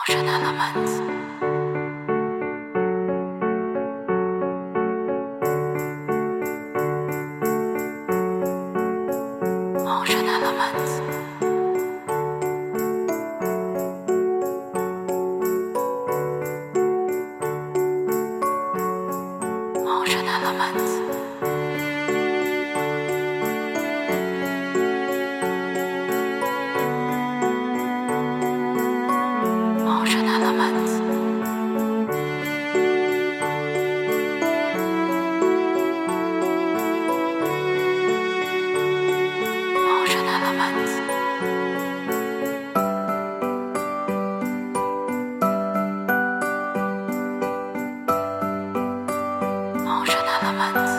Emotional Elements. Emotional Elements. Emotional Elements. Emotional Elements. Emotional Elements. Emotional Elements.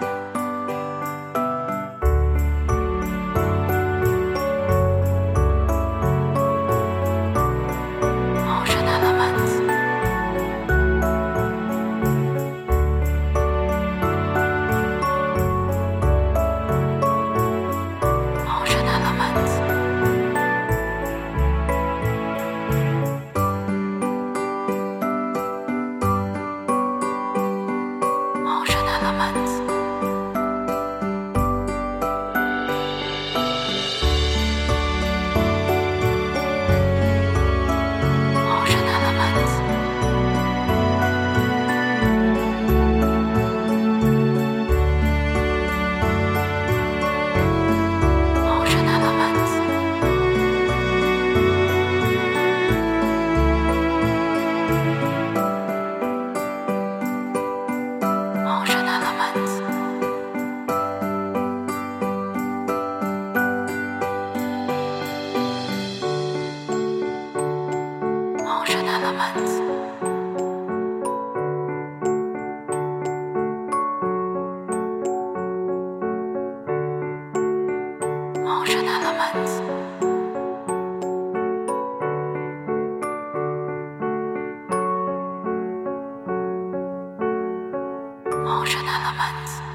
Emotional Elements. Emotional Elements. Emotional Elements. Emotional Elements. Emotional Elements. Emotional Elements. Emotional Elements. Emotional Elements. Emotional Elements.